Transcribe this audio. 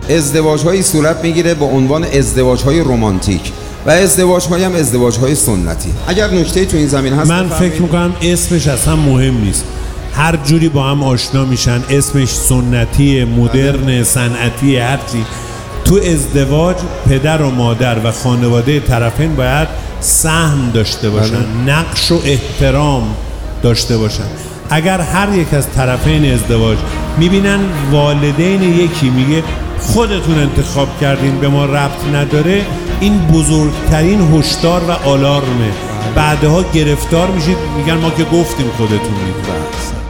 ازدواج‌هایی صورت میگیره به عنوان ازدواج‌های رمانتیک و ازدواج‌های هم ازدواج‌های سنتی. اگر نکته‌ای تو این زمین هست من فکر می‌کنم اسمش اصلا مهم نیست. هر جوری با هم آشنا میشن، اسمش سنتی، مدرن، صنعتی، هر چی. تو ازدواج پدر و مادر و خانواده طرفین باید سهم داشته باشن، نقش و احترام داشته باشن. اگر هر یک از طرفین ازدواج میبینن والدین یکی میگه خودتون انتخاب کردین به ما ربط نداره، این بزرگترین هشدار و آلارمه. بعدها گرفتار میشید، میگن ما که گفتیم خودتون میدونید.